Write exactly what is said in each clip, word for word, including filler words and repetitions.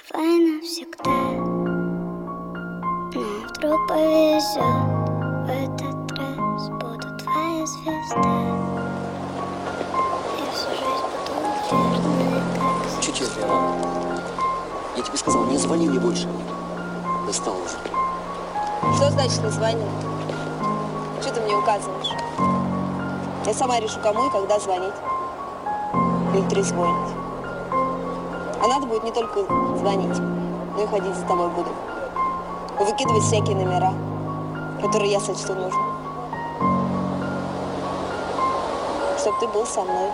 Давай навсегда. Но вдруг повезет, в этот раз буду твоя звезда. Я всю жизнь буду верной, как Чуть-чуть, я тебе сказал, не звони мне больше. Достал уже. Что значит не звоню? Что ты мне указываешь? Я сама решу, кому и когда звонить. Или трезвонить. А надо будет не только звонить, но и ходить за тобой буду. И выкидывать всякие номера, которые я сочту нужным. Чтоб ты был со мной.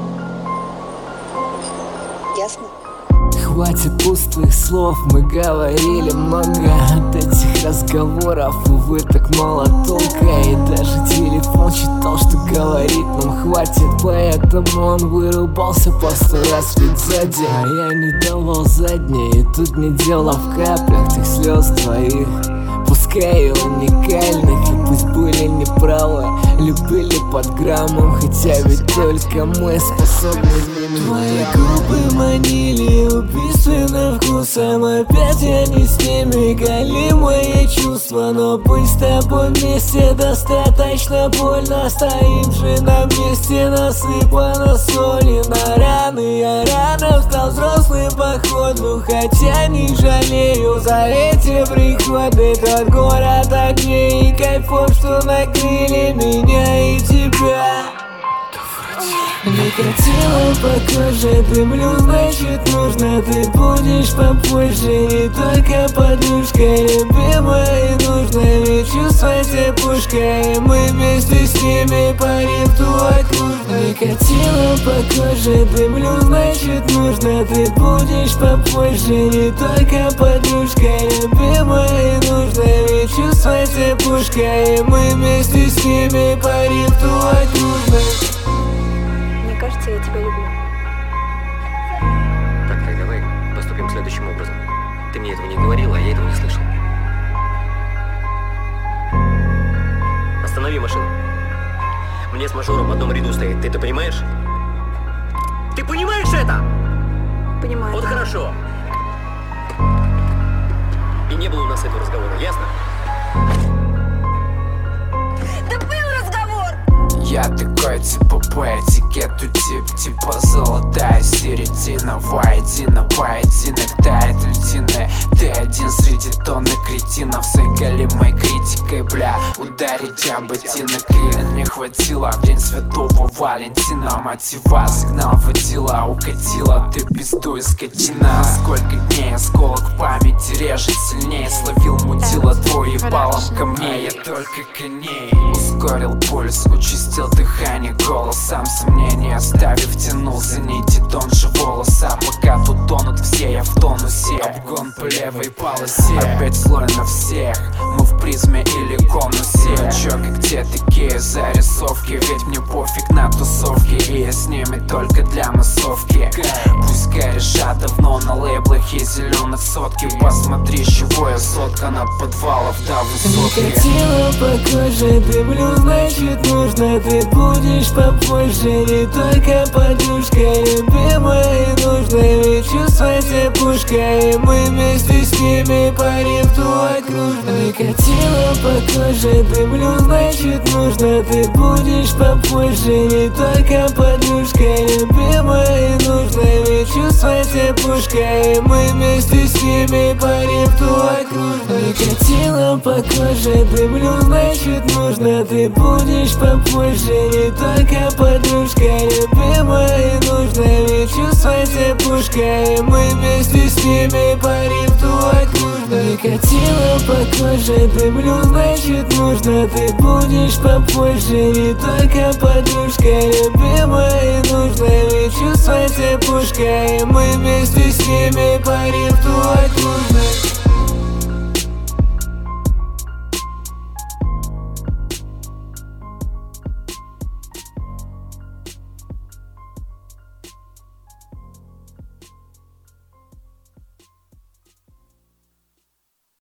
Ясно? Хватит пустых слов, мы говорили много от этих разговоров, увы, так мало толка. И даже телефон считал, что говорит нам хватит, поэтому он вырубался по сто раз ведь сзади. А я не давал задние, и тут не дело в каплях тех слез твоих, пускай и уникальных, и пусть были неправы, любили под граммом, хотя ведь только мы способны изменить. Твои губы манили убийственным вкусом, опять я не с ними, гали мои чувства. Но быть с тобой вместе достаточно больно, стоим же на месте, насыпано соли на раны. Я рано встал взрослый походу, хотя не жалею за эти приходы. Тот город огней и кайфов, что накрыли меня и тебя. Никотином по коже дымлю, значит нужно, ты будешь попозже. Не только подружка, любимая и нужна, ведь чувства теплушка, и мы вместе с ними парим ту окружную. Никотином по коже дымлю, значит нужно, ты будешь попозже. Не только подружка, любимая и нужна, ведь чувства теплушка, и мы вместе с ними парим ту окружную. Мне кажется, я тебя люблю. Так, так, давай поступим следующим образом. Ты мне этого не говорила, а я этого не слышал. Останови машину. Мне с мажором в одном ряду стоит, ты это понимаешь? Ты понимаешь это? Понимаю. Вот хорошо. И не было у нас этого разговора, ясно? Да был разговор! Я такой типа по этикету тип, типа золотая середина, воедино, поединок тает льдины. Ты один среди тонны кретинов с оголимой критикой, бля, ударить об ботинок. И не хватило в день святого Валентина, мотива, сигнал водила, укатила, ты пиздуй, скотина. Сколько дней осколок памяти режет сильнее, словил мутила твой ебалом ко мне, я только коней. Ускорил пульс, участил дыхание, голос, сам сомнения оставив, тянул за нити тоньше волоса. Пока тут тонут все, я в тонусе, обгон по левой полосе. Опять слой на всех, мы в призме или конусе. Чё, как где такие зарисовки, ведь мне пофиг на тусовки, и я с ними только для массовки. Пускай решат давно на лейблах и зеленых сотки. Посмотри, с чего я соткан, от подвалов до высотки. Никотином по коже дымлю, значит нужно, ты будешь попозже. Не только подружка, любимая и нужна, ведь чувства теплушка, и мы вместе с ними парим ту окружную. Никотином по коже дымлю, значит нужно, ты будешь попозже. Не только подружка, любимая и нужна, ведь чувства теплушка, и мы вместе с ними парим ту окружную. Никотином по коже дымлю, значит нужно, ты будешь попозже. Не только подружка, любимая и нужна, ведь чувства теплушка, и мы вместе с ними парим ту окружную. Никотином по коже дымлю, значит нужно, ты будешь попозже. Не только подружка, любимая и нужна, ведь чувства теплушка, и мы вместе с ними парим ту окружную.